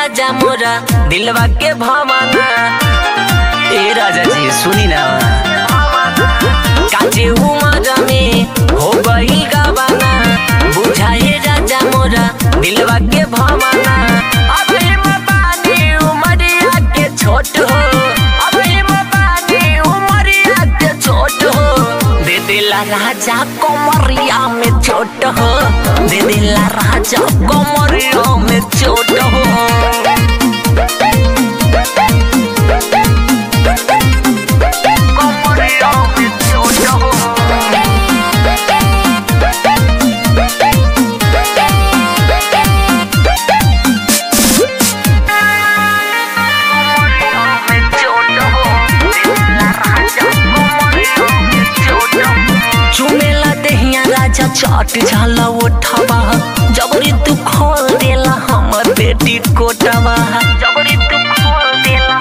राजा मोरा दिलवा के भवाना। ए राजा जी सुनी ना, काजे उमर में हो गई गवाना, बुझाए राजा मोरा दिलवा के भवाना। अब पानी उमरिया के छोट हो, अब पानी उमरिया के छोट हो, दे दिला राजा कमरिया में चोट हो, दे दिला राजा कमरिया में चोट हो। चाट झाला उठावा, जबरी तू खोल देला हमर बेटी कोटावा, जबरी तू खोल देला।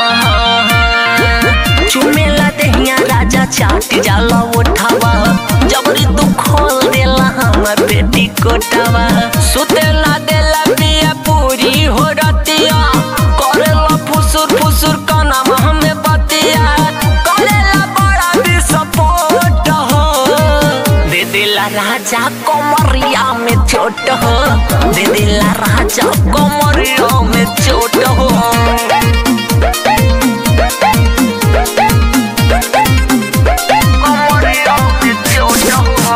चुमेला देहिया राजा चाट जाला उठावा, जबरी तू खोल देला हमर बेटी कोटावा। सुतेला देला पिया पूरी हो रतिया, करेला फुसुर फुसुर काना हमें बतिया, करेला बड़ा विस्फोट हो, दे दिला राजा कमरिया में चोट हो, दे दिला राजा कमरिया में चोट हो। कमरिया में चोट हो।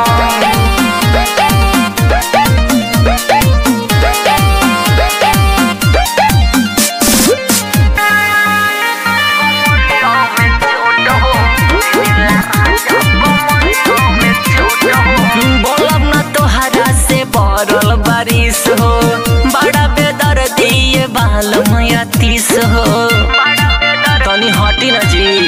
बरल बारिश हो, बड़ा बेदर्दी ये बाल मैया तीस हो, तनी हटी न जी।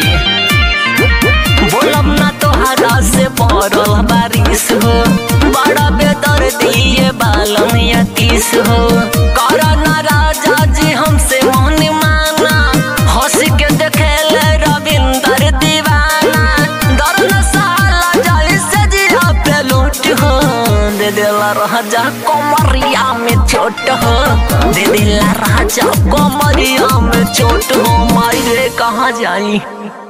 बोलब ना तोहरा से बरल बारिश हो, बड़ा बेदर्दी ये बाल मैया तीस हो। करा ना राजा जी हमसे मन माना, हंस के देखेले रविंदर दीवाना, डर न साला जाई से जिया पे लूट हो, दे दिला राजा कमरिया में चोट हो, दे दिला राजा कमरिया में चोट हो। माई रे कहाँ जाई।